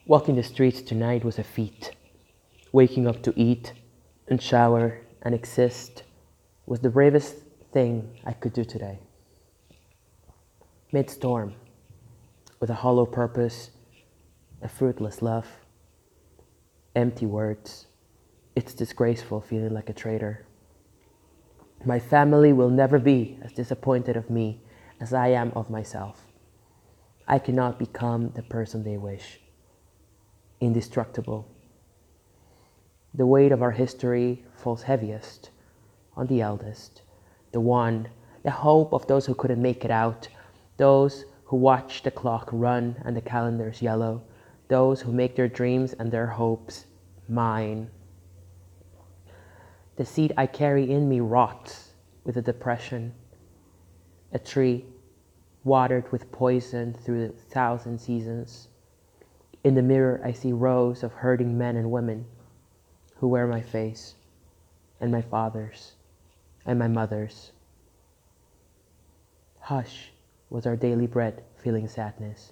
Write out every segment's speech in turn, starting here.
Walking the streets tonight was a feat. Waking up to eat and shower and exist was the bravest thing I could do today. Mid-storm, with a hollow purpose, a fruitless love, empty words, it's disgraceful feeling like a traitor. My family will never be as disappointed of me as I am of myself. I cannot become the person they wish. Indestructible. The weight of our history falls heaviest on the eldest, the one, the hope of those who couldn't make it out, those who watch the clock run and the calendars yellow, those who make their dreams and their hopes mine. The seed I carry in me rots with a depression, a tree watered with poison through 1,000 seasons. In the mirror, I see rows of hurting men and women who wear my face, and my father's, and my mother's. Hush was our daily bread, feeling sadness.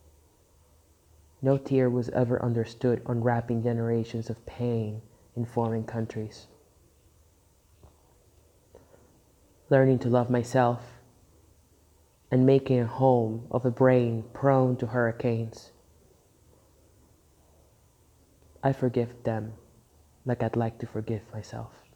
No tear was ever understood, unwrapping generations of pain in foreign countries. Learning to love myself and making a home of a brain prone to hurricanes. I forgive them like I'd like to forgive myself.